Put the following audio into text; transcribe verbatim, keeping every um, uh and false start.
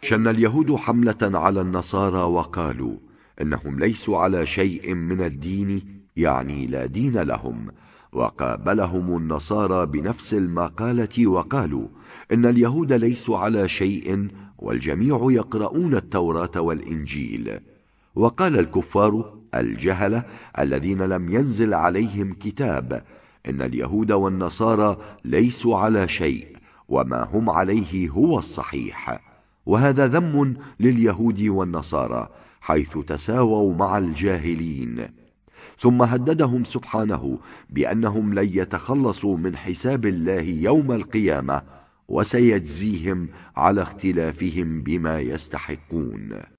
شن اليهود حملة على النصارى وقالوا إنهم ليسوا على شيء من الدين، يعني لا دين لهم. وقابلهم النصارى بنفس المقالة وقالوا إن اليهود ليسوا على شيء والجميع يقرؤون التوراة والإنجيل. وقال الكفار الجهلة الذين لم ينزل عليهم كتاب إن اليهود والنصارى ليسوا على شيء وما هم عليه هو الصحيح. وهذا ذم لليهود والنصارى حيث تساووا مع الجاهلين. ثم هددهم سبحانه بأنهم لن يتخلصوا من حساب الله يوم القيامة، وسيجزيهم على اختلافهم بما يستحقون.